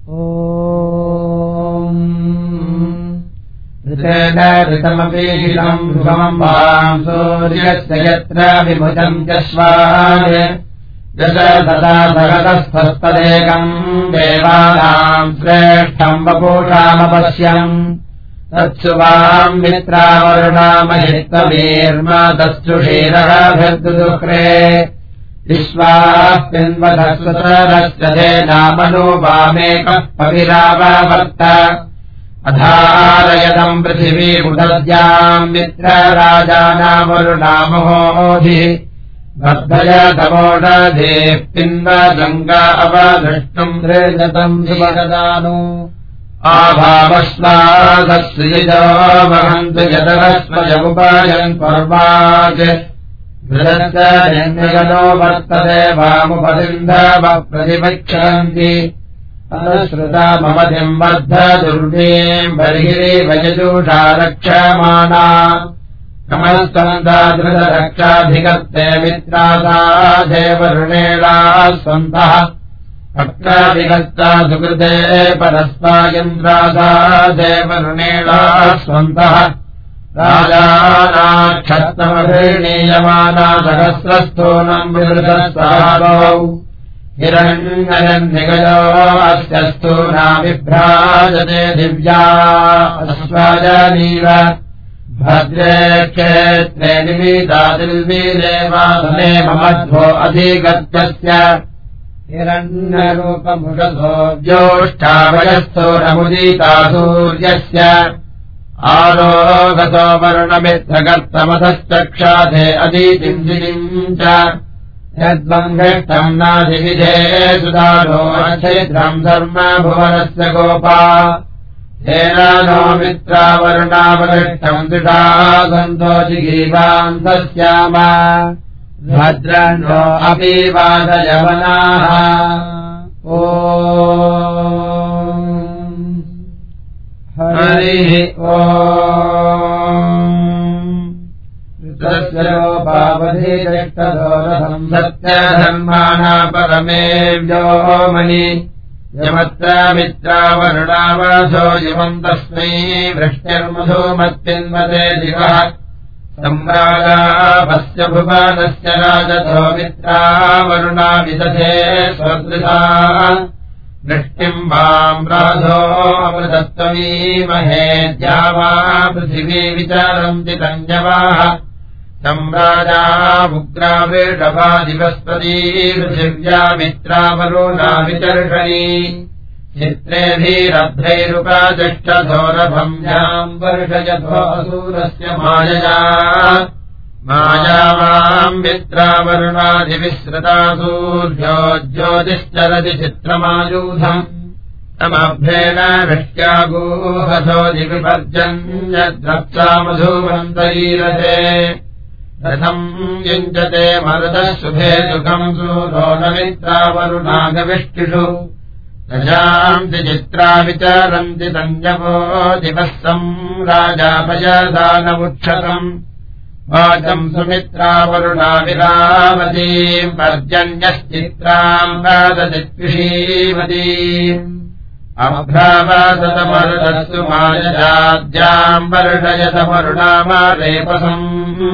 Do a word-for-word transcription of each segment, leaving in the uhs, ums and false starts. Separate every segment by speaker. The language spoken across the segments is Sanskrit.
Speaker 1: ऋतेन ऋतमपीहितम् ध्रुवम् वाम् सूर्यस्य यत्र विभुजम् यस्वाय यश तथा सगतस्थस्तदेकम् देवानाम् श्रेष्ठम् वपूषामपश्यम् तत्सुवाम् मित्रावरुणामहित्वमीर्मातश्चुषीरःभिर्दुदुःख्रे विश्वाः पिन्वधस्वतरश्च धेनामनो वामेकः पविराववर्त अधारयदम् पृथिवीमुदद्याम् मित्रराजानावरुणामहोधिः वर्धय तमोषधेः पिन्वगङ्गा अवदृष्टुम् दृजतम् सुभगदानो आभावस्वादस्यजो वहन्तु यतरस्वयमुपायन् पर्वाज घृतश्चो वर्तते वामुपतिन्धवः प्रतिपक्षन्ति अनुश्रुता ममतिम् वर्ध दुर्वीम् बर्हिरीवयजूषा रक्षमाणा नमस्तन्दादृतरक्षाधिगत्ते मित्रासा देवरुणेला स्वन्तः भक्ताधिगत्ता सुकृते परस्तायन्द्रासा देवरुणेला स्वन्तः राजानाक्षत्तमभिर्णीयमाना सहस्रस्थूनम् विवृतस्तादौ हिरण्यनिगयो अस्य स्थूना विभ्राजते दिव्या अस्वाजनीव भद्रे क्षेत्रे निमीतादिल्वीरेवासने ममध्वो अधिगत्यस्य हिरण्यरूपमुषसो ज्योष्ठावयस्थो नमुदीता सूर्यस्य आरोगतो वर्णमित्रगर्तमधश्चक्षाधे अदीतिम् दिनिम् च यद्वङ्घष्टम् नाधिविधे सुदानो अच्छिद्रम् धर्म भुवनस्य गोपा येन नो मित्रावरुणावगष्टम् दृढा सन्तो जिगीवान्तस्याम भद्रन्नो अपि वादयवनाः ओ हरिः ओम् ऋतस्योपावधिष्टदोरथम् सत्यधर्माणा परमे व्योमनि यमत्र मित्रावरुणावसो यमम् तस्मै वृष्टिर्मधुमत्पिन्वते दिवः सम्रागापस्य भुवनस्य राजतो मित्रावरुणा विदधे स्वदृशा वृष्टिम् वाम् राधो अमृतत्वमीमहे द्यावा पृथिवी विचरन्ति तञ्जवाः सम्राजा उग्राविर्डभादिवस्पती पृथिव्या मित्रावरुणा विचर्षणी चित्रेभिरभ्रैरुपतिष्ठधोरभम्याम् वर्षयथो असूरस्य मायया मायावाम् मित्रावरुणादिविश्रुता सूर्यो ज्योतिश्चरति चित्रमायूधम् तमभ्रेण वृष्ट्यागूहसो दिविपर्जन् यद्रप्सामधुमन्तरीरथे रथम् युञ्जते मरुतः शुभे सुखम् सूरो न मित्रावरुणागविष्टिषु रजान्ति चित्रा विचरन्ति तञ्जवो दिवः सम्राजापयदानमुक्षतम् वाचम् सुमित्रावरुणा विरावतीम् पर्जन्यश्चित्राम् वाददित्विषीवतीम् अभ्रावादतमरुदस्तु मायजाद्याम् वर्षयतमरुणामारेपसम्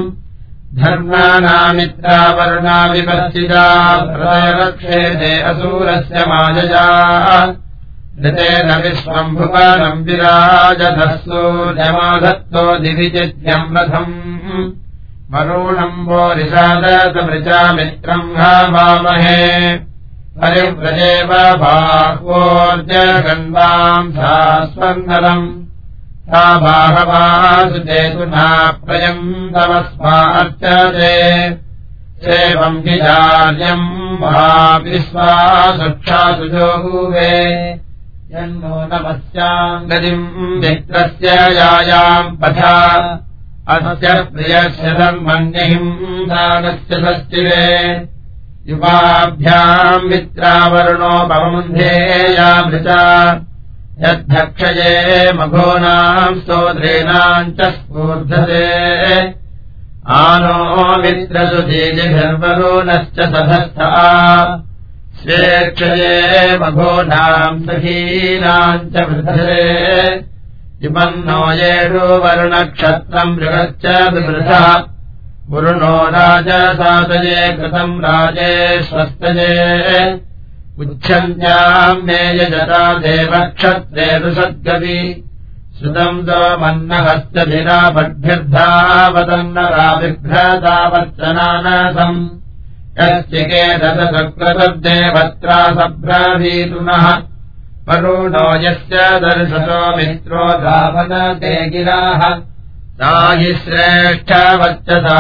Speaker 1: धर्मानामित्रावरुणा विपश्चिता प्रलयरक्षेते असूरस्य मायजा ऋतेन विश्वम् भुवनम् विराजतः सूर्यमाधत्तो दिविचित्यम् रथम् मरूणम् वो रिषादतमृचा मित्रम् घावामहे परिव्रजेव बाह्वोर्जगन्वाम् सास्वन्नलम् सा बाहवासुचेतुना प्रयन्तमस्मार्चते सेवम् हि चार्यम् महाविश्वासुक्षासु जोहुवे यन्नो नमस्याम् गतिम् मित्रस्य यायाम् पथा अस्य प्रियस्य धर्मन्यहिम् दानस्य सस्तिरे युवाभ्याम् मित्रावरुणोपमन्धेयामृता यद्धक्षये मघोनाम् स्तोत्रेणाम् च स्फूर्धते आनो मित्रसुधीजिभिर्वरुणश्च सधस्था स्वेक्षये मघोनाम् सखीनाम् च वृद्धरे इमन्नो येषु वरुणक्षत्रम् मृगश्च विवृधः वरुणो राजसातये कृतम् राजेष्वस्तये उच्छन्त्याम् मे यजता देवक्षत्रे ऋषद्गवि श्रुतम् दोमन्नहस्तभिरापद्भिर्धावतन्नराविभ्रतावत्सनानसम् यश्चिकेतसकृतद्देवत्रा सब्रवीतुनः वरुणो यस्य दर्शतो मित्रो धावनते गिराः सा हि श्रेष्ठवच्चसा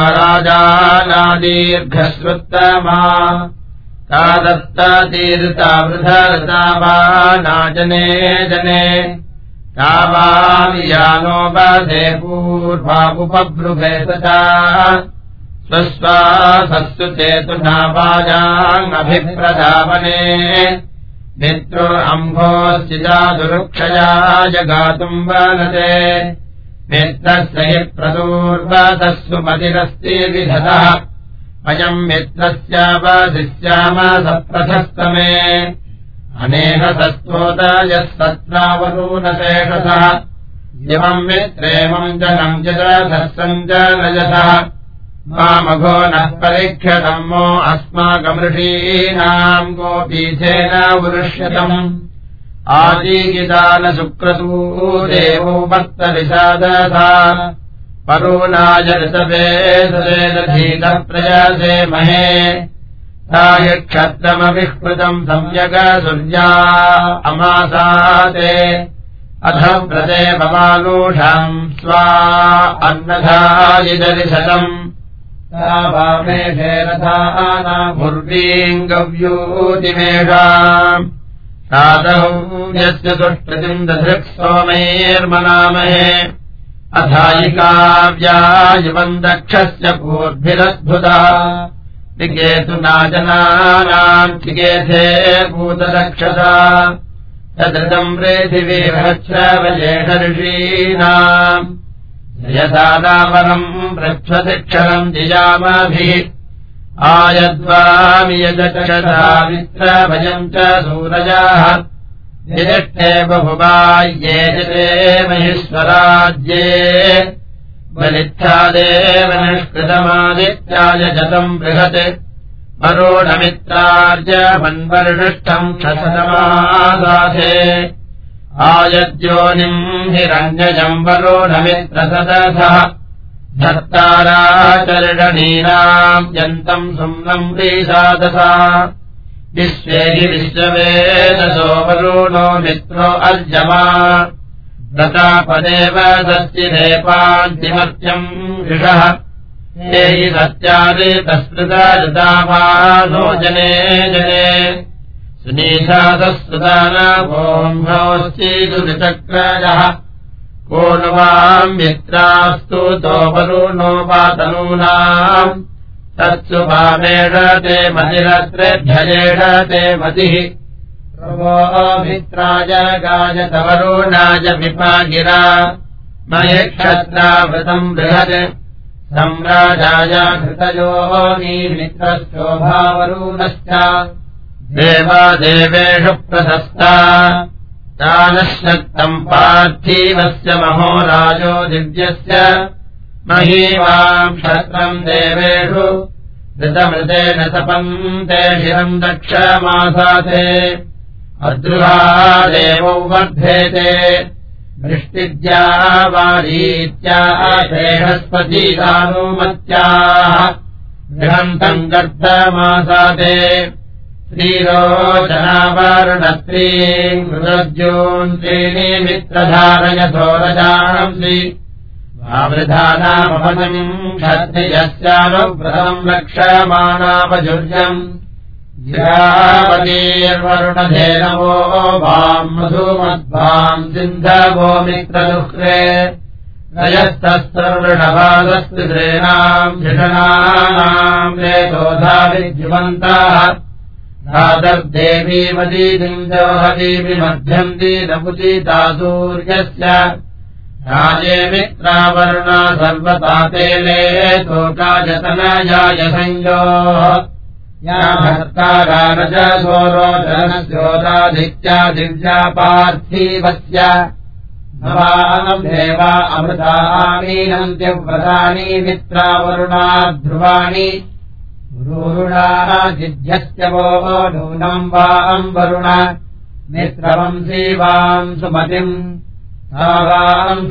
Speaker 1: राजानादीर्घश्रुत्तमा ता दत्तातीर्ता वृधरता वा नाजने जने ता वामियानोपदे पूर्वामुपब्रुभे सदा स्वस्वासस्तु चेतुना वाजामभिप्रदावने मित्रो अम्भोऽस्तिजा दुरुक्षया जगातुम् वनते मित्रस्य हि प्रदूर्वतस्सु मतिरस्ति विधतः अयम् मित्रस्य वसिष्याम सप्रथस्तमे अनेन सस्तोत यः सत्रावरूनशेषसः इमम् मित्रेमम् जनम् जदसम् जनयसः मामघो नः परीक्षतम् मो अस्माकमृषीणाम् गोपीथेन वृष्यतम् आजीगिदान सुक्रतू देवो भक्तविषादधा परूनाय ऋतवे सदेदधीतः प्रयासे महे क्षत्रमविष्कृतम् सम्यग सूर्या अमासाते अथ व्रते भवानूषाम् स्वा अन्नधायिदर्शतम् वामेषे रथानामुर्वीम् गव्यूतिमेषाम् साधौ यस्य दुष्कृतिम् दधृक् सोमैर्मनामहे अथायिकाव्यायुवम् दक्षस्य पूर्भिरद्भुता निकेतुना जनानाम् चिकेथे भूतदक्षसा तदृतम् पृथिवीर्हच्छ्रवयेष ऋषीणाम् यथादावरम् पृथ्वतिक्षरम् जियामभिः आयद्वामियजक्षसा मित्रभयम् च सूरजाः निजष्टे बहुबाह्ये जते महेश्वराज्ये बलित्थादेव निष्कृतमादित्याय जतम् बृहत् वरुणमित्रार्य मन्वर्षिष्ठम् क्षसतमादासे आयद्योनिम् हिरण्यजम् वरुणमित्रसदसः धत्ताराचरणीनाम् यन्तम् सुम्नम् प्रीसादसा विश्वे हि विश्ववेदसो वरुणो मित्रो अर्जमा प्रतापदेव दस्तिरेपान्तिमर्त्यम् ऋषः ये हि सत्यादितस्मृतऋतावानो जने जने सुनीशादस्तुदानभोम्भोऽस्तीदुरिचक्रजः को नु वाम् मित्रास्तु तो वरुणोपातनूनाम् तत्सु वामेषते मतिरत्रेभ्यजेषते मतिः प्रभो मित्राय गायत वरुणाय विपागिरा मये क्षत्रावृतम् बृहत् सम्राजाय घृतयो मित्रशोभावरुणश्च देवादेवेषु प्रशस्ता दानश्शक्तम् पार्थिवस्य महोराजो दिव्यस्य महीवाम् क्षत्रम् देवेषु धृतमृतेन सपन्ते शिरम् दक्षमासाते अद्रुहा देवौ वर्धेते वृष्टिद्या वारीत्याः बृहस्पतिदानुमत्याः बृहन्तम् गर्भमासाते श्रीरोचनावरुणत्रीम् मृदज्योन् त्रीणि मित्रधारयथो रजांसि वावृधानामपदम् क्षत्रियस्यानुव्रतम् रक्षमाणापजुर्यम् गिरावतीर्वरुणधेनवो वाम् मधुमद्भाम् सिन्धवो मित्रदुःखे रजस्तस्तरुणपादस्त्रिणाम् धिषणानाम् रेतोधा विद्युमन्ताः धातर्देवी मदीदिम् जोहदीवि मध्यन्ति नपुतीता सूर्यस्य राजे मित्रावरुणा सर्वतातेले तोकाजतनयाय संयोः या भर्तारारजसोरोचनस्योदादित्या दिव्या पार्थिवस्य नवाम् देवा अमृतामीनम् द्यव्रतानि मित्रावरुणा ध्रुवाणि गुरुरुणाजिध्यस्य वो नूनम् वाम् वरुण मित्रवंसीवाम् सुमतिम् तावाम्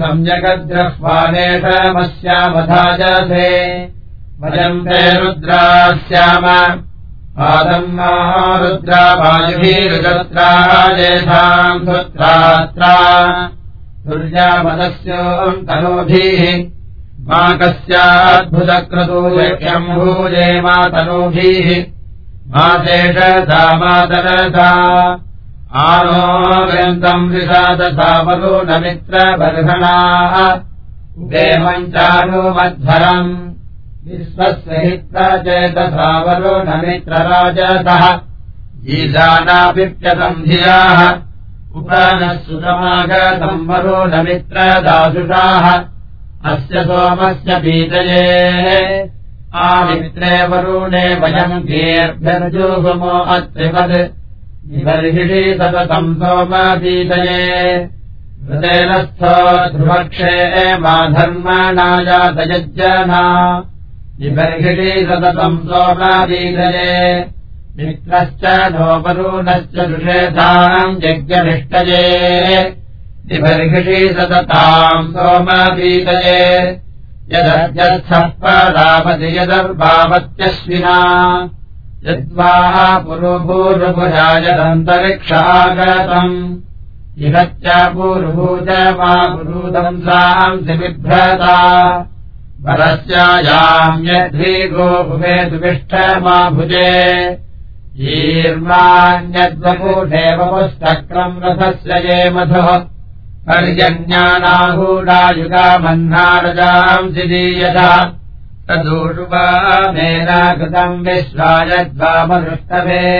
Speaker 1: सम्यगद्रह्वानेषमस्यामधाजसे वयम् ते रुद्रास्याम पादम् मा रुद्रा वायुभिरुद्रा जेषाम् सुत्रात्रा दुर्यामदस्योम् तनूभिः मा कस्याद्भुतक्रतूयम् भूजे मा तनूभिः मा शेषसा मातरसा आनो ग्रन्तम् विषादसा वरुणमित्रबर्हणाः देवम् चानुमध्वरम् विश्वस्य हित्रचेतसा वरुणमित्रराजसः ईशानाभिप्यतम् धियाः उपनः सुतमागतम् वरुणमित्रदासुषाः अस्य सोमस्य पीतये आमित्रे वरुणे वयम् गीर्भ्यर्जुहुमो अत्रिवद् निबर्हिषि सततम् सोमपीतये हृतेन स्थो ध्रुवक्षे मा धर्मणाजातयज्जना निबर्हिषि सततम् सोमपीतये मित्रश्च नो वरुणश्च दुषेताम् यज्ञनिष्टये निबर्हिषि सतताम् सोमपीतये यदर्जस्थः पदावति यदर्भावत्यश्विना यद्वा पुरुभूर्भुजायदन्तरिक्षागतम् इहच्च पूर्वभूज मा पुरूदंसांसि बिभ्रता वरस्यायाम् यद्धिगो भुवे दुविष्ठ मा भुजे ईर्मान्यद्वपूषेव पुस्तक्रम् रथस्य ये मधुः पर्यज्ञानाहूडायुगामह्नारजांसि दीयता तदूषुवामेना कृतम् विश्वायद्वामदृष्टवे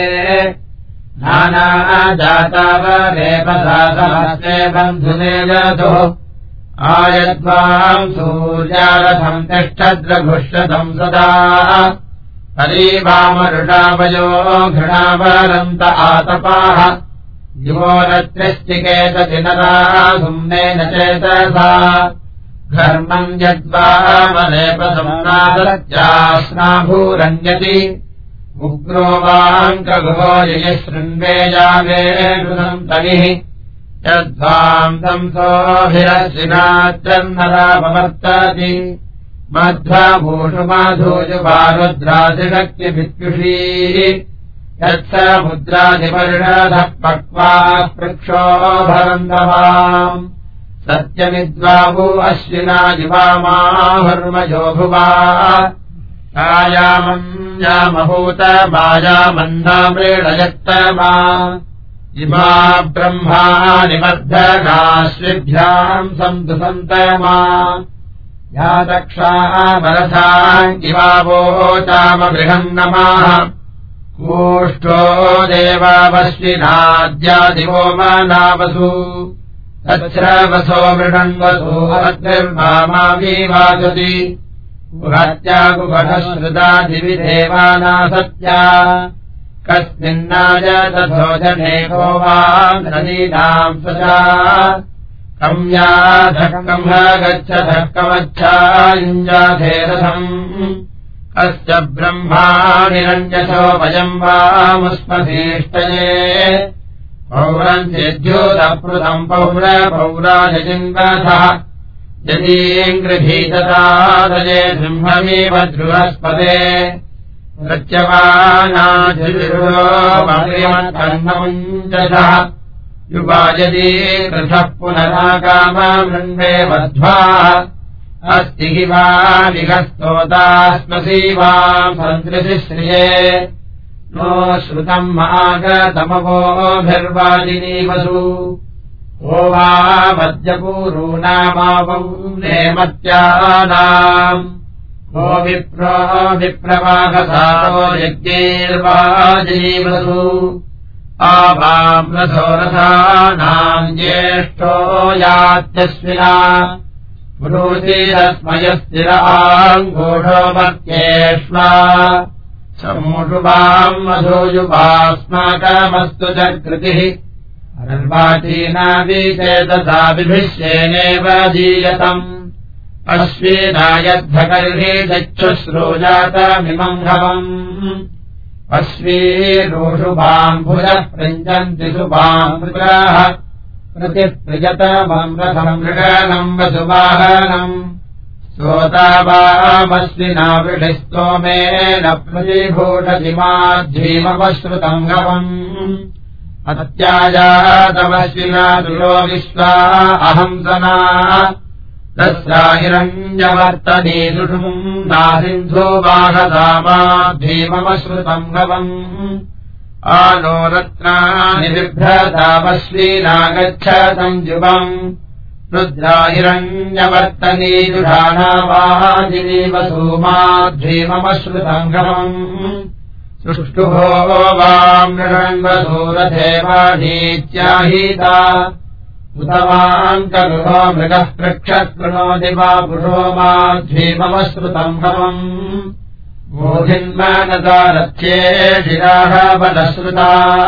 Speaker 1: नानाजातावरेपसासहस्रे बन्धुने यतुः आयद्वाम् सूर्यारथम् तिष्ठद्रघुष्यतम् सदा हरीवामरुषावयो घृणावरन्त आतपाः युवोरत्रिश्चिकेतदिनरा सुम्नेन चेतसा घर्मम् यद्वामलेपसंनादत्यास्नाभूरण्यति उग्रो वाङ्कगुहो यशृण्वेयामे कृतम् तनिः यद्वाम् संसोभिरशिनात्रन्नरापवर्तति मध्वभूषुमाधूजुवारुद्रादिशक्तिभित्युषीः यत्समुद्रादिपर्षदः पक्वाः पृक्षो भरन्तवाम् सत्यमिद्वावु अश्विना जिवामाहुर्मजो भुवा कायामम् यामहूत मायामन्नामृळयत्तमा इमा ब्रह्मानिमर्धकाश्विभ्याम् सन्तु सन्तमा या दक्षाः वरसाम् इवावोचामबृहन्नमाः कूष्ठो देवावश्विनाद्यादिवो मनावसु तच्छ्रवसो मृडन्वसो अग्निर्मामावीवासति गुहत्यागुगणश्रुतादिविदेवाना सत्या कस्मिन्नाय तथोजने को वा नदीनाम् सदा कम्याधकम् गच्छधः कमच्छायुञ्जाधेरथम् कस्य ब्रह्माणिरण्यसो वयम् वामुष्मभीष्टये पौरम् चेद्योतपृतम् पौर पौराजजिन्वथः यदीङ्गृभीततादये सिंहमेव ध्रुवस्पदे प्रत्यवानाधिरोमण्डः युवा यदि कृथः पुनराकाममृण्वे वध्वा अस्ति हि वा विहस्तोतास्मसीवाम् सन्दृशिश्रिये नो श्रुतम् आगतमवोभिर्वाजिनीवसु ओ वा मद्यपूरूणामावम् नेमत्यानाम् को विप्रो विप्रवाहसारो यज्ञैर्वाजिनीवसु आवाम् रथो रथानाम् ज्येष्ठो यात्यस्मिना पुरोतिरस्मयस्थिर आङ्गूढो मत्येष्वा समूषुवाम् मधुयुवास्माकमस्तु च कृतिः अर्वाचीनाविचेतसा विभिष्येनेव जीयतम् अश्वीनायद्धकर्हि चक्षुश्रोजातमिमम् घवम् अश्वीरोषुवाम् भुजः पृञ्जन्ति शुभाम् मृगाः प्रतिप्रियतमम् रथम् मृगणम् वसुवाहनम् सोतावामश्विना वृषिस्तोमेन प्रतिभूषतिमाध्वीमपश्रुतम् घवम् अत्याजातमश्विना दुरो विश्वा अहंसना तस्याहिरञ्जवर्तनी सुषुम् नासिन्धो बाहदामाध्वीमपश्रुतम् घवम् आनो रत्नानि बिभ्रतामश्विना गच्छतम् जुवम् रुद्राहिरण्यवर्तनी जुषाणावाजिनी वसूमाध्वीमपश्रुतम् घवम् सुष्टुभो वाम् नृण्वसूरथेवाढीत्याहीता उतवाङ्कगृहो मृगः पृक्षत्कृणो दिवा पुरो माध्वीमपश्रुतम् घवम् मोहिन्मानता रथ्ये शिराः बलश्रुता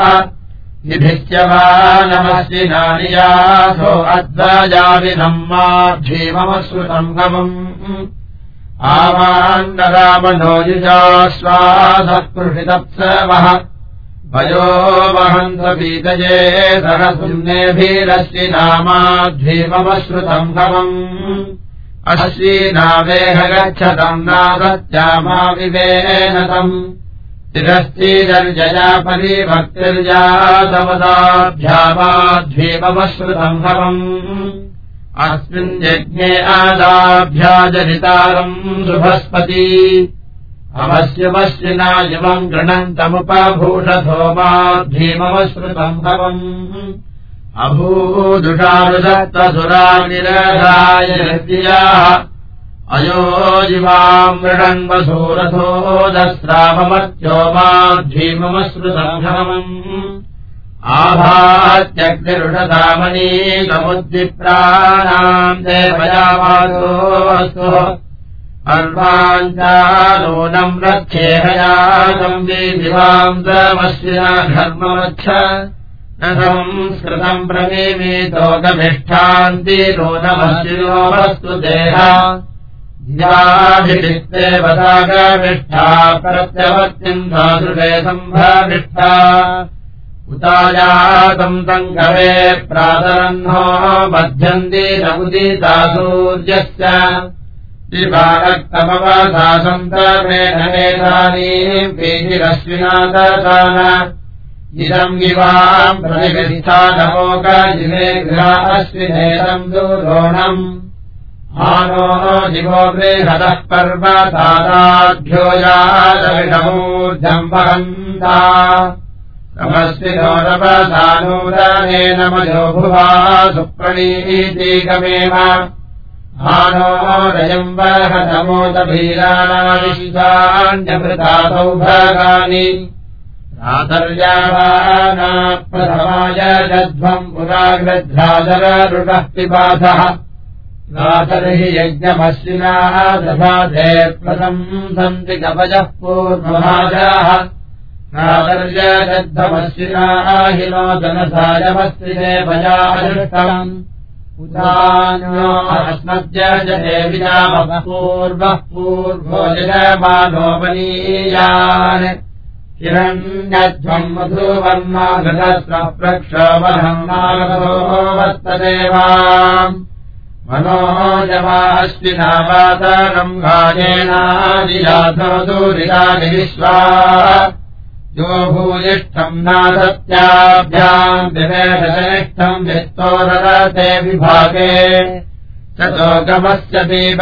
Speaker 1: निधित्यवानमश्विनानि यासो अद्वयाविनम् माध्वीमपश्रुतम् घवम् आवान्नरामनो युजाश्वासत्पृषितप्सवः वयो वहन्त्वपीतये सहसुम्नेभिरश्विना माध्वीमपश्रुतम् घवम् अश्विनावेह गच्छतम् नासत्यामा विवेनतम् तिरश्चिरर्जया परिभक्तिर्जातवदाभ्यामाध्वीमपश्रुतम् घवम् अस्मिन् यज्ञे आदाभ्याजनितारम् शुभस्पति अवश्यमश्विना युवम् गृणन्तमुपभूषथो माध्वीमपश्रुतम् घवम् अभूदुषारुषत्तसुरानिरधाय हृद्याः अयो जिवाम् मृडन्वसूरथो दस्रावमर्त्यो माध्वीमपश्रुतम् घवम् आभात्यग्निरुषतामनीकमुद्विप्राणाम् देवयावासोऽस्तु अर्वाञ्चानूनम् रक्षेहयातम् विदिवाम् समश्विना धर्मवच्छ न संस्कृतम् प्रमीमीतो गमिष्ठान्ति नूनमश्विनो वस्तु देहा धियाभिषिक्ते वदागमिष्ठा प्रत्यवर्तिम् साधृते सम्भाविष्ठा उतायातम् तम् कवे प्रातरह्नो बध्यन्ति नमुदिता सूर्यश्च दिवारक्तमवसा सन्तमेन वेदानीम् पीतिरश्विनाददान इदम् गिवाम् प्रतिष्ठानमोकजिवे गृहाश्विनेदम् दुरोणम् आनो दिवो बृहदः पर्वतादाभ्यो यादविषमूर्धम् वहन्ता तमस्विनो नवसानूदनेन मयो भुवा सुप्रणीतिकमेव आनो रयम् वहतमोदभीराणादिशान्यभृतासौ भगानि रातर्यावाना प्रथमाय जध्वम् पुराग्रध्राजररुणः पिबाधः रातर्हि यज्ञमश्विनाः दधाते प्रथम् सन्ति कवयः पूर्वभाजाः रातर्यजद्धमश्विनाः हिनो जनसायमस्त्रिते भयादृष्टम् उदान्यो अस्मद्यजते विजामः पूर्वः पूर्वो यजमानोपनीयान् हिरण्यध्वम् मधुवर्मा घटस्रः प्रक्षोभनम् नागतो वर्तदेवाम् मनोजवाश्विना वातरम् गायेनादियाथो दूरितानि विश्वा यो भूयिष्ठम् नासत्याभ्याम् विवेशनिष्ठम् विस्तोररते विभागे ततोगमस्य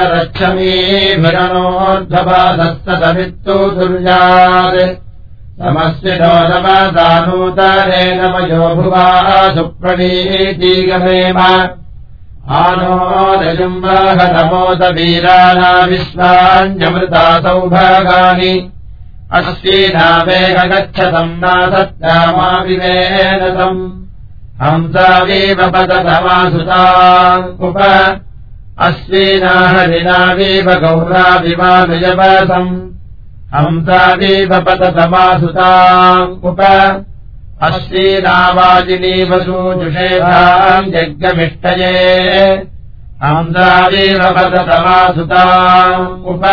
Speaker 1: दीपरक्षमीभिरणोर्ध्वपादस्ततमित्तु दुर्यात् समस्विनो नवदानूतरेण वयो भुवा सुप्रणीतिगमेव आनो रजुम् वहतमोदवीराणा विश्वान्यमृता सौभागानि अश्विनावेह गच्छतम् नासत्यामा विवेनतम् हंसावीव पततमासुताङ्कुप अश्विना हरिणावीव गौराविमानुजवसम् हंसावीव पततमासुताम् उप अश्रीनावाजिनीव सूजुषेधाम् यज्ञमिष्टये हंसावीव पततमासुताम् उप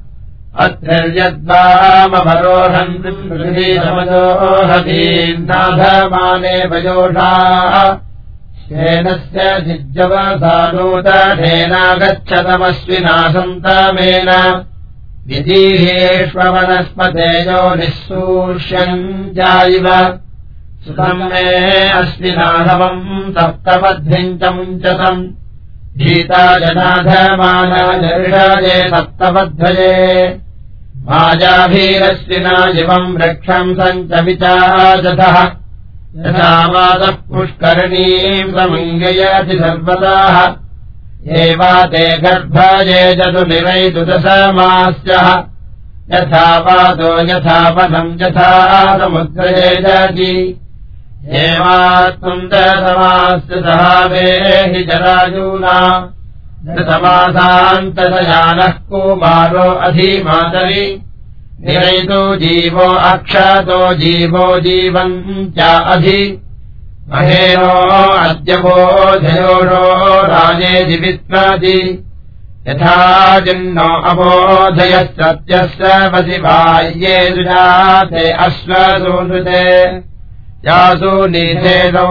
Speaker 1: अत्रिर्यद्वामवरोहन् पृथिवीसमजोहतीम् नाधमाने वयोषाः शेनस्य जिज्जवसानूतढेनागच्छतमस्विना सन्तमेन विदीहेष्ववनस्पतेजो निःसूष्यम् जायिव सुतम् मे अश्विनाधवम् सप्तपद्धिम् च मुञ्चतम् भीता जनाधमानजर्षये सप्तपद्धये माजाभीरश्विना जिवम् वृक्षम् सञ्च विचाजतः यथा मातः पुष्करणीम् समङ्गयति सर्वदाः एवाते गर्भये जतु निवैदुदशमास्यः यथा पातो यथा पदम् यथा समुद्रये जाति एवात्मम् दशमास्य सहावेहि जराजूना दशमासान्तशयानः कुमारो अधिमातरि निरयितो जीवो अक्षतो जीवो जीवन् च अधि महेनो अद्यवो धयोषो राजेदि वित्नादि यथा जिन्नो अबोधयः सत्यस्य वसि बाह्ये दुजाते अश्वसूनुते यासु नीथेनौ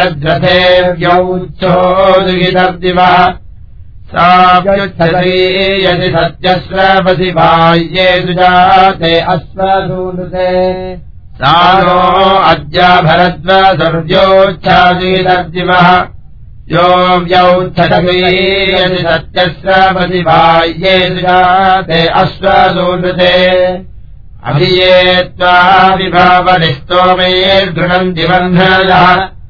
Speaker 1: जग्रथेव्यौच्छोदुहितर्दिवः साव्युच्छति यदि सत्यस्य वसि बाह्ये दुजाते अश्वसूनुते सा नो अद्या भरद्वसुर्योच्छादितर्दिवः यो व्यौच्छति यदि सत्यस्य वसि बाह्ये दुजाते अश्वसूनुते अभिये त्वा विभावनिस्तोमेर्गृणन्ति बन्धयः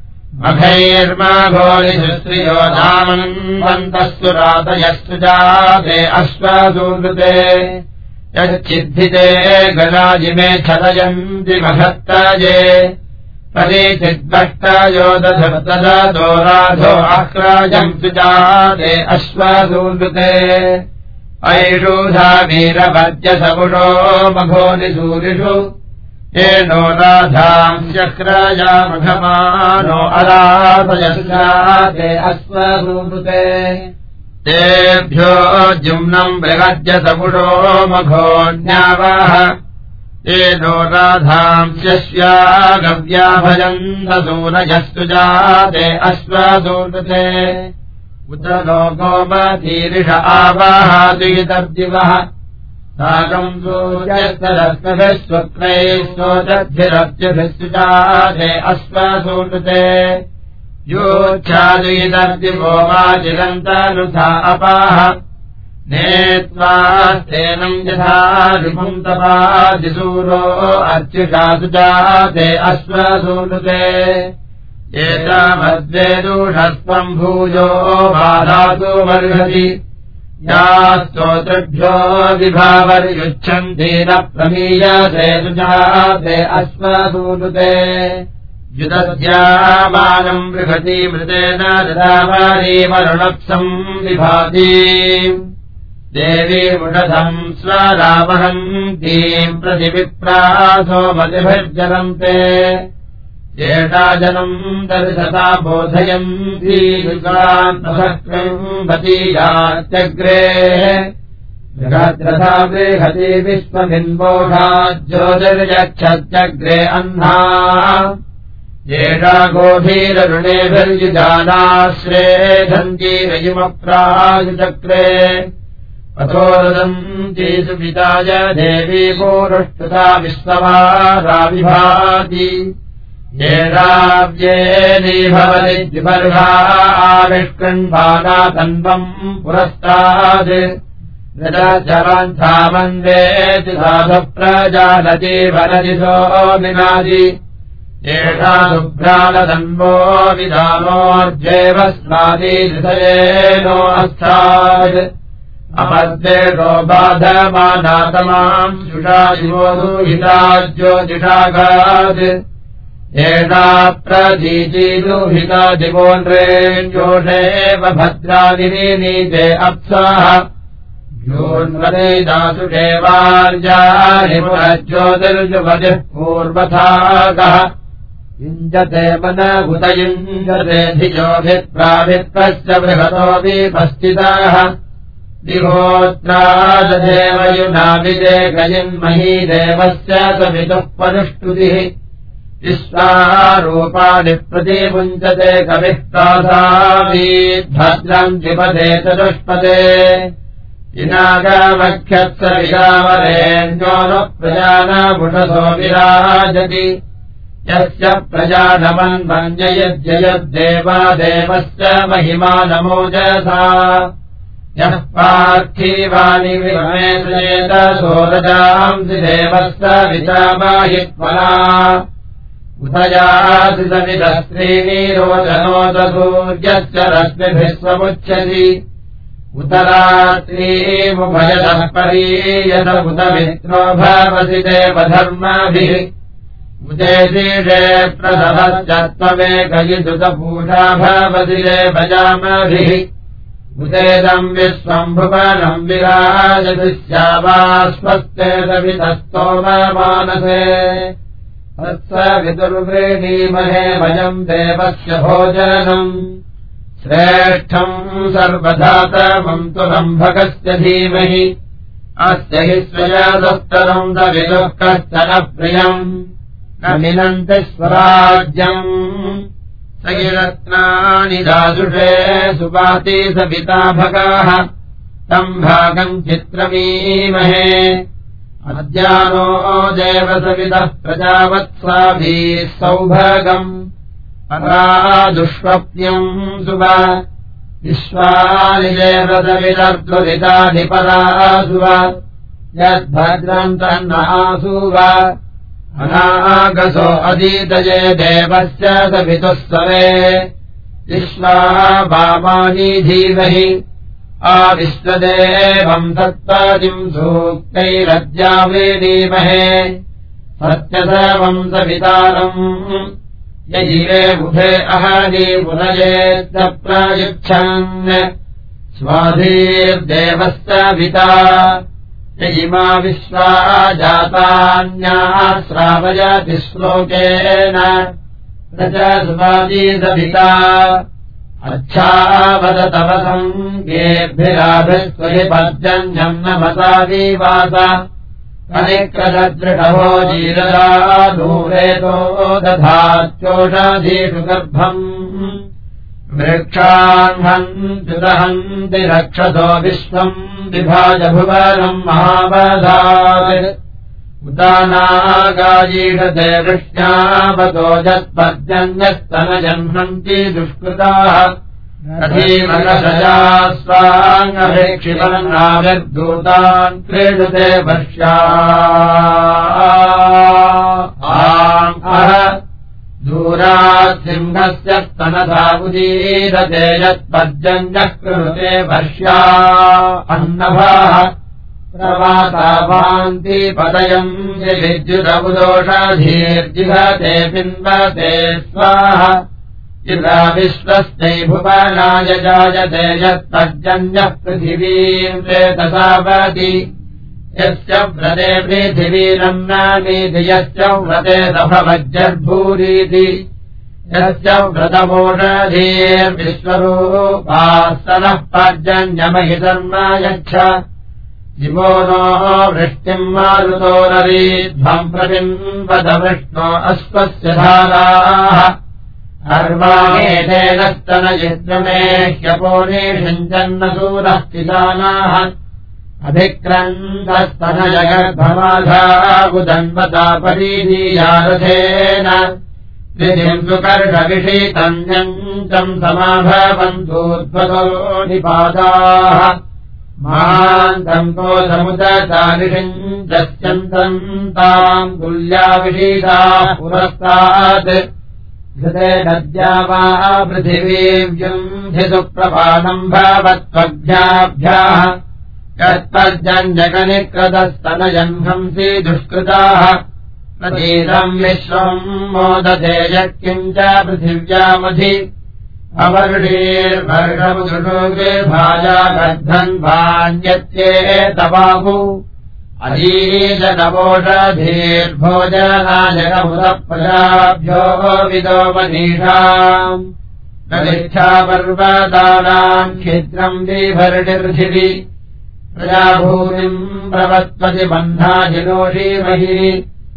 Speaker 1: मघैर्माघोरिशुश्रियो धामन्वन्तस्तु रातयस्तु जाते अश्वसूनुते यच्चिद्धिते गणाजिमे छलयन्ति महत्तये परिचिद्भक्तयो दधर्तदो राधो आक्राजन्तु जाते अश्वसूनुते ऐषूधा वीरभद्यसपुषो मघोनिसूरिषु येनो राधाम् चक्रायामघमानो अराधयस्याते अश्वसूनुते तेभ्यो जुम्नम् बृहद्यसपुषो मघोन्यावाह येनो राधाम् शस्यागव्या भजन्तसूनयस्तु जाते अश्वसूनुते उत नो गोमतीरिष आवाहादितर्दिवः साकम् सूर्यस्तरस्मभिः स्वप्नैः सोदद्भिरप्यभिस्तु जाते अश्वसूनुते योच्छादितर्दिवो वाचिरन्तनुथा अपाः नेत्वास्तेनम् यथा रिपुम् तपादिसूरो अर्चिषासु जाते अश्वसूनुते एतावद्वेदूषस्त्वम् भूयो बाधातु वर्हति या स्तोतृभ्यो विभावर्युच्छन्ति न प्रमीयते सुजाते अश्वसूनुते युदद्यामानम् बृहति मृतेन ददावारीमरुणप्सम् विभाति देवी मुषधम् स्वरावहन्तीम् प्रतिविप्रासो मतिभिर्जनन्ते येषा जनम् दर्शता बोधयन्ती विक्रान्तसक्रम्भतीयात्यग्रे जगद्रथा बृहति विश्वमिन्वोषा ज्योतिर्यच्छत्यग्रे अह्ना येषा गोभीररुणेभिर्युजानाश्रेधन्तीरयुमप्रायुचक्रे अथोदन्ती सुपिताय देवी पूरुष्टुता विश्ववाराविभाति येषाव्येनी भवति द्विपर्घा आविष्कृण्वाना तन्वम् पुरस्तात् रजरान्धामन्वेति साधुप्रजानति वनति सोमिनादि येषा शुभ्रालतन्वो विधानोऽर्जेव स्नादिधृतयेनो अस्तात् अपद्वेषो बाधमानातमाम् सुषा शिवो दुहिता ज्योतिषागात् येषा प्रतीचिदुहिता दिवोन्रेण्योषेव भद्रादिनी नीते अप्साः योन्वदे दासुषेवार्याणि पुनज्योतिर्जुवदिः पूर्वथागः युञ्जते मन उत युञ्जते धियोभिप्राभित्वश्च बृहतो विपस्थिताः दिहोत्राददेव युनाविदेकयन्मही देवस्य सवितुः पनुष्टुतिः विश्वारूपाणि प्रतिपुञ्जते कविः प्रासावीद्भद्रम् द्विपदे चतुष्पदे इनागावख्यत्स विरावरेण्यो न प्रजानापुषसो विराजति यस्य प्रजानमन्मन्ययज्जयद्देवा देवस्य महिमानमोजसा यः पार्थिवानि विमेत सोरजांसि देवस्य विचामाहित्वला उदयासि सविदस्त्रीणि रोचनोत सूर्यस्य रश्मिभिः स्वमुच्यति उत रात्रीमुभयतः परीयत उत मित्रो भवसि देवधर्माभिः उदेशीषे प्रसभश्च त्वमेकयिदुतपूषा भवसि देवजामाभिः उदेदम् विश्वम् भुवनम् विराजति स्यावास्वस्ते सवितस्तोममानसे तत्स विदुर्वृणीमहे वयम् देवस्य भोजनम् श्रेष्ठम् सर्वधातमम् तु रम्भकस्य धीमहि अस्य हि स्वयादस्तरम् दविदुः कश्चन प्रियम् न मिलन्ति स्वराज्यम् सगिरत्नानि दासुषे सुपाति सविता भगाः तम् भागम् चित्रमीमहे अद्यानो देवसवितः प्रजावत्साभिः सौभागम् परादुष्वप्न्यम् सुवा विश्वानि देवसवितर्दुरिताधिपरा सुवा यद्भद्रम् तन्नहासुवा अनागसो अदीतये देवस्य सवितुः सवे विश्वा वामानि धीमहि आविश्वदेवम् सत्पादिम् सूक्तैरद्यावेदीमहे सत्यसर्वम् सवितारम् यजिरे बुधे अहनि पुनयेत्त प्रायुच्छन् स्वाधीर्देवस्य विता यजिमा विश्वा जातान्याः श्रावयति श्लोकेन न च सुवादी सविता अच्छावद तव सङ्गेभिराभिस्त्वहिपद्यन्यम् नमसा विवास कनिक्रदृढवो जीरदा दूरेतो दधाच्चोषधीषु गर्भम् वृक्षाह्नन्ति दहन्ति रक्षसो विश्वम् विभाज भुवनम् महावधात् उदानागायीषते वृष्ण्यावतो यत्पद्यन्यस्तनजह्नन्ति दुष्कृताः रथीमकशया स्वाङ्गभिक्षिपन्नाविर्दूतान् क्रीडते वर्ष्याः दूरात् सिंहस्य स्तनधा उदीरते यत्पद्यन्यः कृते वर्ष्या अन्नभाः प्रवाता भान्ति पदयम् विद्युदबुदोषधीर्जिघते पिन्वते स्वाहा इदा विश्वस्यै भुवनाय जायते यत्पद्यन्यः पृथिवीम् वेतसावति यस्य व्रते पृथिवीरन्नामीति यस्य व्रते तभवज्जर्भूरीति यस्य व्रतमोषधीर्विश्वरूपास्तनः पर्जन्यमहितर्म यच्छ जिवो नो वृष्टिम् मारुतो नरीध्वम् प्रतिम्बत वृष्णो अश्वस्य धाराः अर्वाणेतेन स्तनयित्रमे ह्यपोनिषिञ्चन्न सूरः पितानाः अभिक्रन्दस्तनजगर्भमाधा उदन्वता परीदीयारथेन विधिम् सुकर्षविषीतम् यन्तम् समाभवन्तूर्ध्वतो निपाताः महान्तम् कोशमुदतानिषिञ्चत्यन्तम् ताम् तुल्याविषीताः पुरस्तात् घृते नद्या वा पृथिवीव्यम् धिसुप्रपाणम् भवत्वभ्याभ्याः यत्पर्जन्यकनिकृतस्तनजह्नंसि दुष्कृताः प्रतीतम् विश्वम् मोदते यत्किम् च पृथिव्यामधि अवर्षीर्वर्षमुदृशोगे भाजा गद्धन्वान्यत्येतबाहु अधीशनवोषधीर्भोजनाजनमुदप्रजाभ्यो विदोमनीषाम् प्रतिष्ठा पर्वतानाम् क्षिद्रम् विभर्षिर्षिरि प्रजाभूमिम् प्रवत्पति बन्धाजिनोषीमहि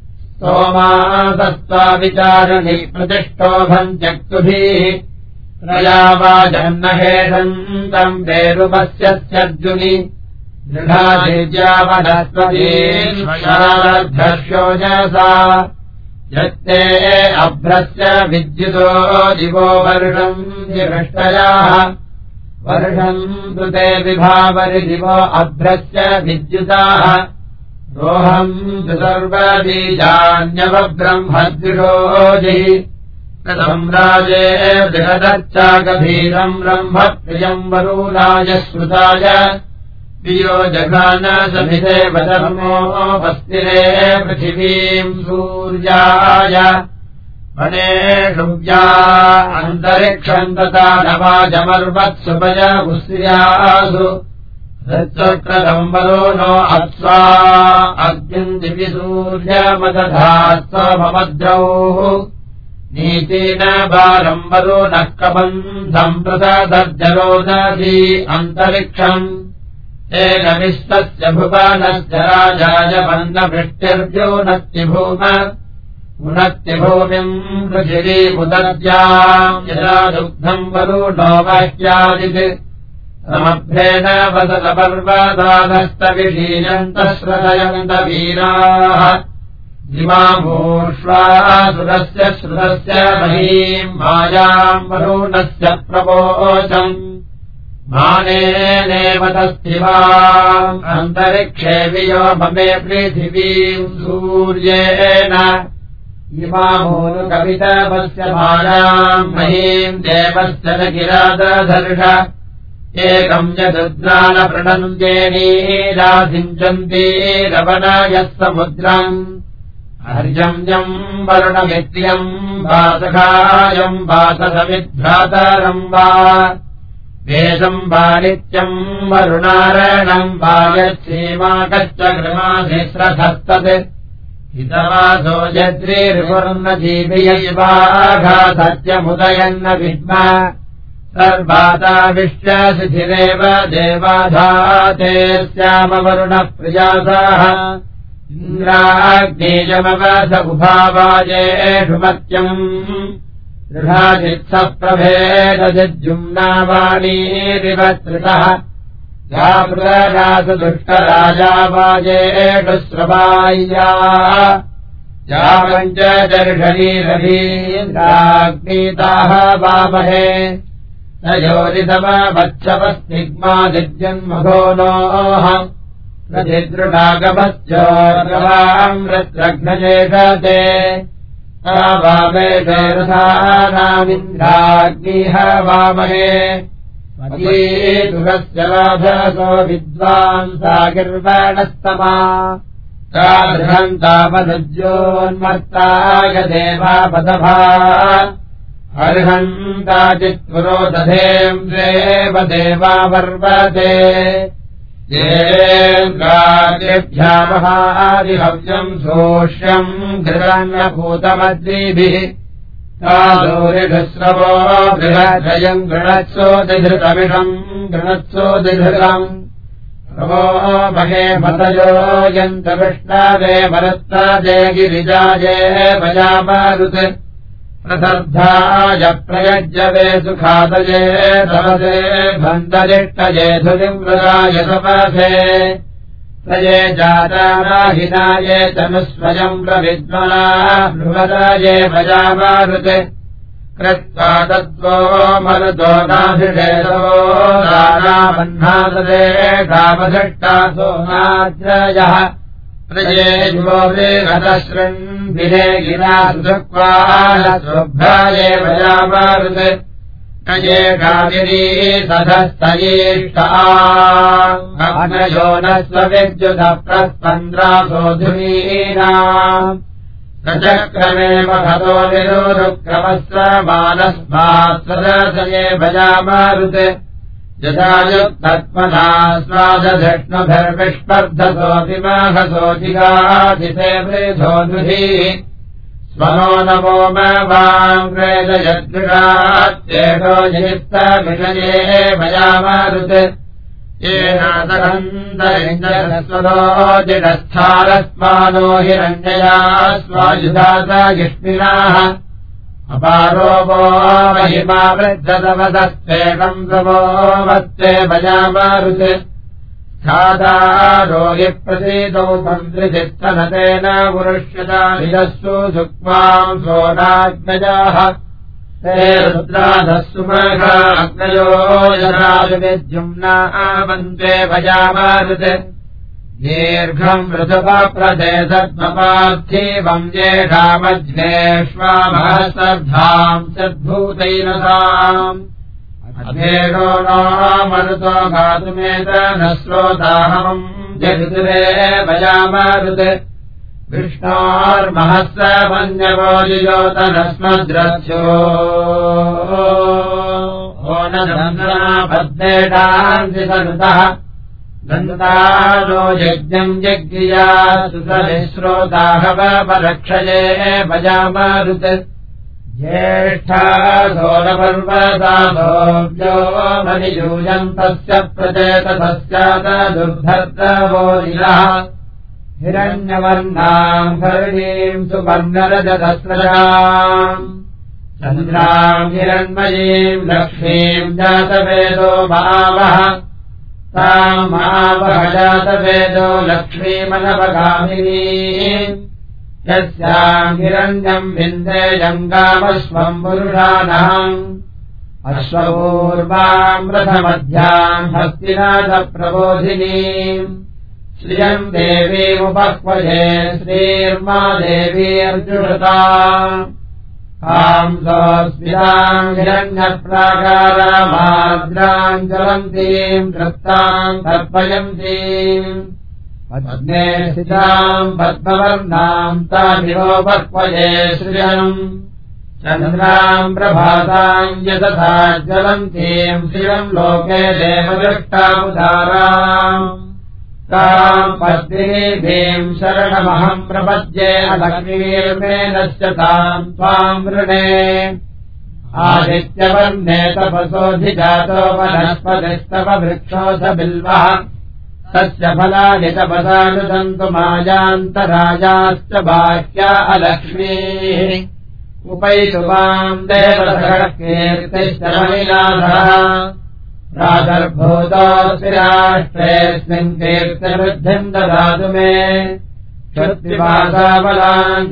Speaker 1: सोमासस्त्वाविचारणि प्रतिष्ठोभम् त्यक्तुभिः प्रजावाजन्नहेषन्तम् वेरुपस्यर्जुनि दृढादित्यावनस्पतीर्षोजसा यत्ते अभ्रस्य विद्युतो दिवो वर्षम् जिवृष्टयाः वर्षम् कृते विभावरि दिवो अभ्रस्य विद्युताः रोहम् तु सर्वबीजान्यवब्रह्मद्विषोजिः सम्राजे बृहदच्चागभीरम् ब्रह्मप्रियम् वरुणाय श्रुताय पियो जघान समिते वधर्मोपस्थिरे पृथिवीम् सूर्याय वनेषुव्या अन्तरिक्षम् तथा नवाजमर्वत्सुपय पुस्यासु तच्चक्रदम् वरो नो अप्स्वा अग्निम् दिवि सूर्यमदधास्त्वमद्रौः नीतेन बालम् वरो नः कबन्धम् प्रसादर्जरोदधी अन्तरिक्षम् एकविश्वस्य भुवनस्य राजाय वन्दवृष्टिर्भ्यो नत्ति भूम उनत्ति भूमिम् पृथिवीमुदद्याम् यदा दुग्धम् वरुणो बाह्यादित् समभ्रेण वसतपर्वतानस्तविषीयन्तः श्रदयन्त वीराः दिवामूर्ष्वासुरस्य श्रुतस्य महीम् मायाम् वरुणस्य प्रवोचम् मानेनेव तस्थिवाम् अन्तरिक्षे वियोममे पृथिवीम् सूर्येण इमामूनुकवितवस्य मायाम् महीम् देवस्य न किरादधर्ष एकम् यदुद्रालप्रणन्देनीरासिञ्चन्ति रवणायः समुद्रम् हर्यम् वरुणमित्र्यम् वासखायम् वाससमिद्भ्रातरम् वा वेदम् वा नित्यम् वरुणारणम् वा यच्छीमाकश्च कृमाधिस्रथस्तत् हितवासो यद्रिर्वर्णजीवियैवाघा सत्यमुदयन्न विद्म सर्वाताविश्यशिथिरेव देवाधाते स्यामवरुणप्रियासाः इन्द्राग्नेयमवस उभावाजेषु मत्यम् दृढाचित्सप्रभेदजुम्नावाणीरिवत्रितः जापृतरासदुष्टराजावाजेषु श्रवाय्याः जापञ्चदर्शनीरवीन्द्राग्नीताः वामहे न योनितमवच्छवस्तिग्मादिद्यन्मघो नोः प्रतिद्रुडागमश्चोर्गवामृत्रघ्नजेषते वामेशेरथानामिन्द्राग्निः वामहे मतीतुरस्य राधसो विद्वान् सागिर्वाणस्तमा तादृशम् तावदुज्योन्मर्ताय देवापदभा अर्हम् काचित्पुरोदधेम् देव देवावर्वते येन्द्रादिभ्यामहादिहव्यम् सोष्यम् घृतन्नभूतमद्रीभिः तादूरिढुस्रवो बृहद्रयम् गृणत्सोदिधृतमिषम् गृणत्सोदिधृतम् प्रभो महे मतयो यन्तविष्णादे मरुत्तादे गिरिजाये भजामारुत् प्रसर्धाय प्रयज्यवे सुखादये तवसे भन्दरिष्टये धुलिमृगाय सपथे तये जातानाहिनाये तनुस्वयम् प्रविद्मना भृवदाये भजामारुत् कृत्वा तत्त्वो मरुतो नाभिषेदो दानामह्नाददे कामधृष्टा सोमाद्रयः प्रजे जुवोऽभिगतशृण्भिरे गिरा सुक्वालशुभ्राये भजामारुत् नये कामिनी सधस्तयेष्टानयो न स्वविद्युतः प्रस्पन्द्रासो धुनीनाम् रचक्रमेव हतो निरोरुक्रमस्वमानस्मात् सदर्शये भजामारुते यथायुक्तत्मना स्वादधिष्णुभिर्विष्पर्धसोऽपि माहसोऽधिगाधिते वृधो दुहीः स्वनो नमो वाम् वेदयद्विषाच्चेतो जित्तविषये भजामारुते येनादहन्तरिन्द्रस्वरोजिरस्थारस्मानो हिरण्यया स्वायुधातगिष्मिनाः अपारो वो महिमा वृद्धतवदस्तेकम् प्रभो वत्ते भजामारुते स्थादारो हि प्रसीदौ तन्त्रिचित्तनतेन पुरुष्यता विदस्सु सुक्वाम् सोनाग्नजाः ते रुद्राधस्सु मघा अग्नयो यदाजुविद्युम्ना आवन्ते भजामारुते दीर्घम् ऋतुपप्रदेशद्मपार्थिवम् जेषामज्ञेष्वामहसर्धाम् सद्भूतैरसाम् अधेनो नामरुतो गातुमेत न श्रोताहमम् जगुरे भजामारुते विष्णोर्महस्रमन्यवोजियोतनस्मद्रथ्यो ओ न दन्द्रापद्मेटान्ति सनुतः दन्तानो यज्ञम् यज्ञिया सुसरिश्रोताहवपरक्षये भजामारुते ज्येष्ठासोरपर्वताभोभ्यो मनियूयन्तस्य प्रचेतसस्यादुर्धर्तवोदिनः हिरण्यवर्णाम् हरिणीम् सुवर्णरजतस्रजाम् चन्द्राम् हिरण्मयीम् लक्ष्मीम् जातवेदो महावः ताम् महावः जातवेदो लक्ष्मीमनवगामिनीम् यस्याम् हिरण्यम् विन्देयम् गामस्वम् पुरुषानहम् अश्वपूर्वाम् रथमध्याम् हस्तिनाथप्रबोधिनीम् श्रियम् देवीमुपह्वये श्रीर्मा देवी अर्जुषता कांसोऽस्मिताम् हिरण्यप्राकारामाद्राम् ज्वलन्तीम् तृप्ताम् तर्पयन्तीम् पद्मे स्थिताम् पद्मवर्णाम् तामिवोपह्वये श्रियम् चन्द्राम् प्रभाताम् यतथा ज्वलन्तीम् श्रियम् लोके देवदृष्टामुदाराम् ताम् पद्मिनीभीम् शरणमहम् प्रपद्ये अलक्ष्मीर्मेनश्च ताम् त्वाम् वृणे आदित्यवर्णे तपसोऽधिजातो वनस्पतिस्तव वृक्षोऽथ बिल्वः तस्य फलानि तपसानुदन्तु मायान्तराजाश्च बाह्या अलक्ष्मीः उपैतु माम् देवतः कीर्तिश्च मणिनाथः प्रादर्भूतोऽस्मि राष्ट्रेऽस्मिन् कीर्तिवृद्धिम् ददातु मे क्षुत्पिपासाबलाम्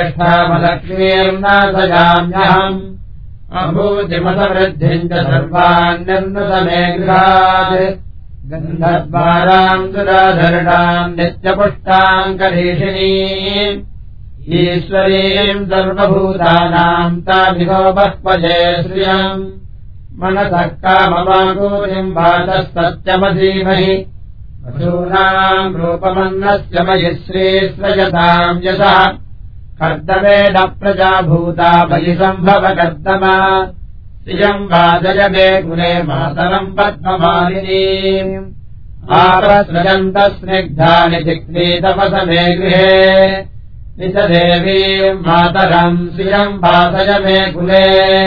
Speaker 1: ज्येष्ठामलक्ष्मीर्नाशयाम्यहम् अभूतिमतवृद्धिम् च सर्वान् निर्नुत मे गृहात् गन्धद्वाराम् दुराधरणाम् नित्यपुष्टाम् करीषिणीम् ईश्वरीम् सर्वभूतानाम् ताभिगोपह्वये श्रियम् मनसः काममागूरिम् वाचः सत्यमधीमहि वसूनाम् रूपमन्नस्य मयि श्रीस्वयताम् यशः कर्दमेन प्रजाभूता मयि सम्भव कर्दमा श्रियम् वाचय मे गुणे मातरम् पद्ममालिनीम् आपस्रजन्तस्निग्धानि जिग्नीतपस मे गृहे निजदेवीम् मातरम् श्रियम् वाचय मे कुले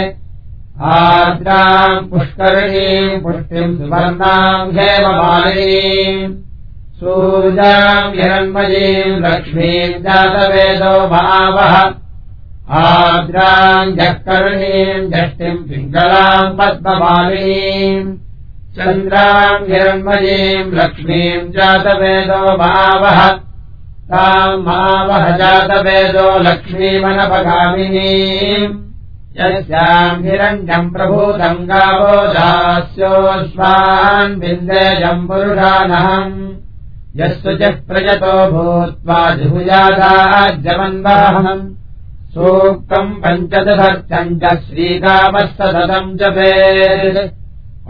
Speaker 1: आद्राम् पुष्करिणीम् पुष्टिम् सुवर्णाम् हेममालिनीम् सूर्याम् हिरण्मयीम् लक्ष्मीम् जातवेदो महावः आद्राम् जःकर्णीम् जष्टिम् पिङ्गलाम् पद्ममालिनीम् चन्द्राम् हिरण्मयीम् लक्ष्मीम् जातवेदो महावः ताम् महावः जातवेदो लक्ष्मीमनपगामिनीम् यस्याम् हिरण्यम् प्रभूतम् गावो दास्योऽश्वान् विन्देयम् पुरुषानहम् यस्सु च प्रजतो भूत्वा जिहुयादाज्यमन्वहम् सूक्तम् पञ्चदशर्थम् च श्रीकामः सततम् जपेत्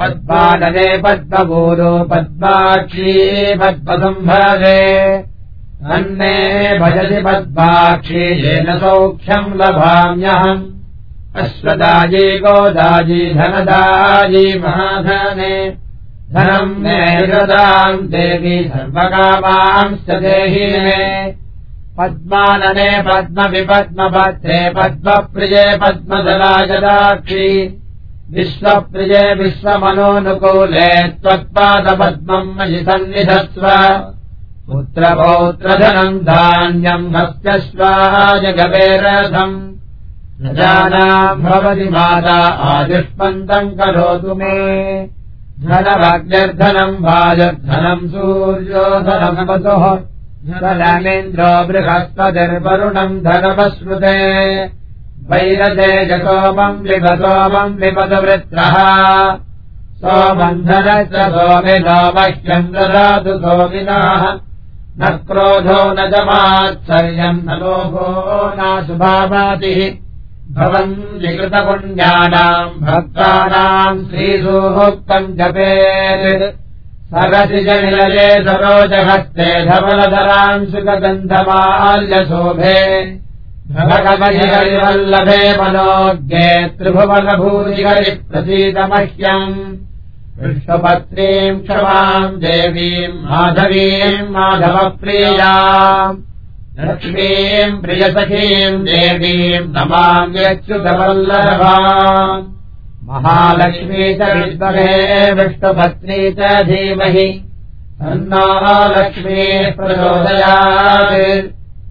Speaker 1: पद्मानने पद्मगोरो पद्माक्षी पद्मसंभरे अन्मे भजति पद्माक्षी येन सौख्यम् लभाम्यहम् अश्वदायी गोदायी धनदायी महाधने धनम् मे ददाम् देवी सर्वकामांश्च देहि मे पद्मानने पद्मविपद्मपत्रे पद्मप्रिये पद्मदलाजदाक्षी विश्वप्रिये विश्वमनोनुकूले त्वत्पादपद्मम् मयि सन्निधत्स्व पुत्रपौत्रधनम् धान्यम् हस्त्यश्वाय गवेरथम् प्रजानाम् भवति माता आदिष्पन्तम् करोतु मे धनमग्निर्धनम् वायुर्धनम् सूर्योधनमवतुः धनमिन्द्रो बृहस्पतिर्वरुणम् धनमश्नुते वैरतेजसोमम् विभसोमम् विपदवृत्रः सोमम् धनश्च सोमिनो मह्यम् ददातु सोमिनः न क्रोधो न च मात्सर्यम् न लोभो नाशुभावातिः भवन्ति कृतपुण्यानाम् भक्तानाम् श्रीसूक्तम् जपेत् सरसि च निलये सरोजहस्ते धवलधराम् सुखगन्धमाल्यशोभे भगवहिहरिवल्लभे मनोज्ञे त्रिभुवनभूरिहरि प्रसीदमह्यम् विष्णुपत्नीम् क्षमाम् देवीम् माधवीम् माधवप्रियाम् लक्ष्मीम् प्रियसखीम् देवीम् नमाम्यच्युतवल्लभाम् महालक्ष्मी च विद्महे विष्णुपत्नी च धीमहि तन्नो लक्ष्मीः प्रचोदयात्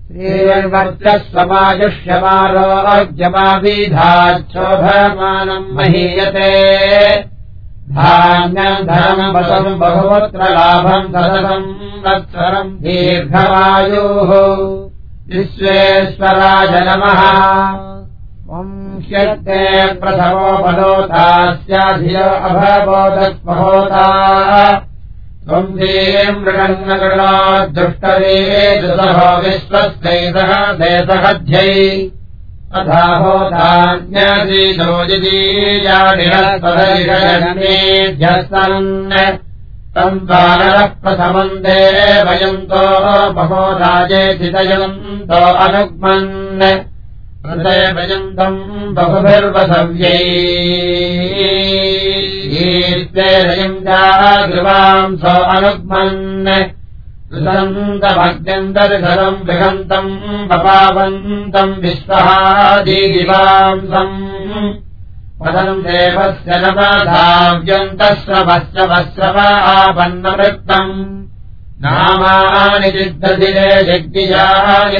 Speaker 1: श्रीर्वर्चस्वमायुष्यमारोग्यमाविधाच्छोभमानम् महीयते धान्यम् धनमवसम् बहुपुत्र लाभम् सततम् वत्सरम् दीर्घमायुः विश्वेश्वराय नमः वंश्यते प्रथमोपदोतास्याधियो अभवोदस्महोता त्वम् देम् मृगन्नगृणाद्दुष्टरे दुसहो विश्वस्तैतः देशहध्यै अथाहोतान्यदीदोजिदीयानिरस्पदरिषयन्मेध्यस्तन् तम् द्वारः प्रथमम् देवयन्तो महोराजेतिदयन्तो अनुग्मन् प्रदेवयन्तम् बहुभिर्वसव्यैस्तेरयम् जागृवांसो अनुग्मन् सुसन्तमग्निम् दर्शनम् बृहन्तम् पपावन्तम् विश्वहादिगिवांसम् पदम् देवस्य नवधाव्यन्तस्रवस्य वस्रवापन्नवृत्तम् नामानि चिद्धधिरे यज्ञियानि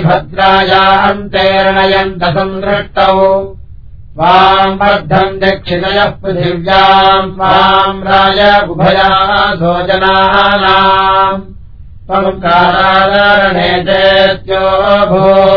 Speaker 1: भद्रायान्तेर्णयन्तसंदृष्टौ त्वाम् वर्धम् दक्षिणयः पृथिव्याम् त्वाम् राय उभयासो जनानाम् त्वम् कारादरणे चेत्यो भोः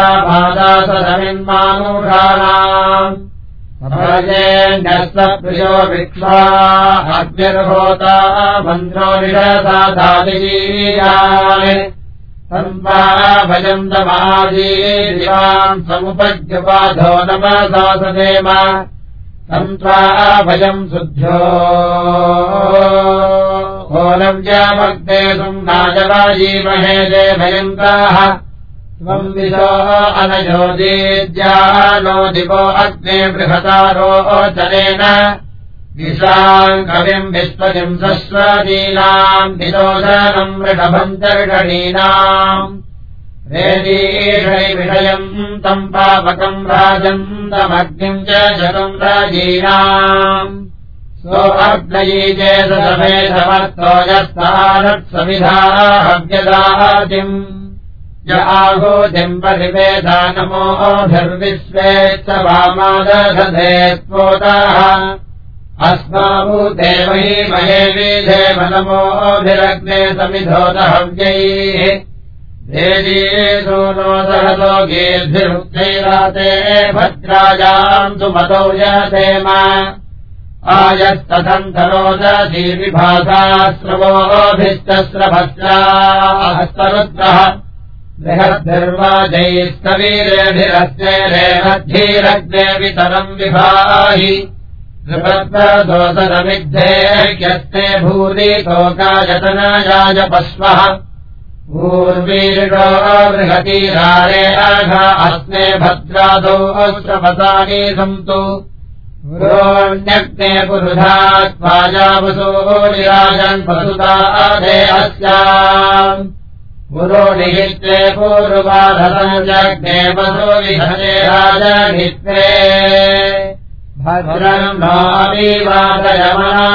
Speaker 1: पियापादासदमिन्मानुषाणाम् अपरजेन्यस्य प्रियो विक्ष्वा अग्निर्होता मन्त्रो निरसादादिवीर्यान् तन्वा भजन्तमादीदिवाम् समुपद्युपाधो नमसा सदेम तन्त्वा भजम् शुद्ध्यो ओलव्यामग्ने सुम्नाजवाजीमहे देवयन्ताः त्वम् विशो अनयोदीद्यानो दिवो अग्ने बृहतारोचनेन विशाम् कविम् विश्वतिम् सस्वदीनाम् विदोदनम् वृषभम् चर्षणीनाम् वेदीषै विषयम् तम् पावकम् राजन्तमग्निम् च जगम् राजीनाम् सो अग्नयीजे समेधमर्तो यस्तानत्समिधाहव्यदातिम् य आहोतिम् परिवेदा नमोभिर्विश्वे च वामादधे त्वोताः अस्माभूतेमहि महे विधेम नमोभिरग्ने समिधोदहव्यैः देवीषु नो सहतो गीर्भिरुक्तैराते भद्रायाम् सुमतौ यतेम आयस्तथन्तरोदधीर्विभासाश्रवोभिश्च स्रभस्रास्तरुद्रः बृहद्भिर्वाजैस्तवीरेभिरस्तेरेवद्धीरग्ने वितरम् विभाहि नृपद्वदोसरमिद्धे ह्यस्ते भूरि तोकायतनायाय पश्वः पूर्वीर्गो बृहतीरारे अघा अस्मे भद्रादौ अस्रपसानि सन्तु पुरोण्यग्ने पुरुधात्वाजावसूरिराजन् पसुता अधे अस्याम् पुरो निहित्वे पूर्वाधसञ्जग्ने वसो विधने राजनित्वे भद्रम् नो अभिवादयमना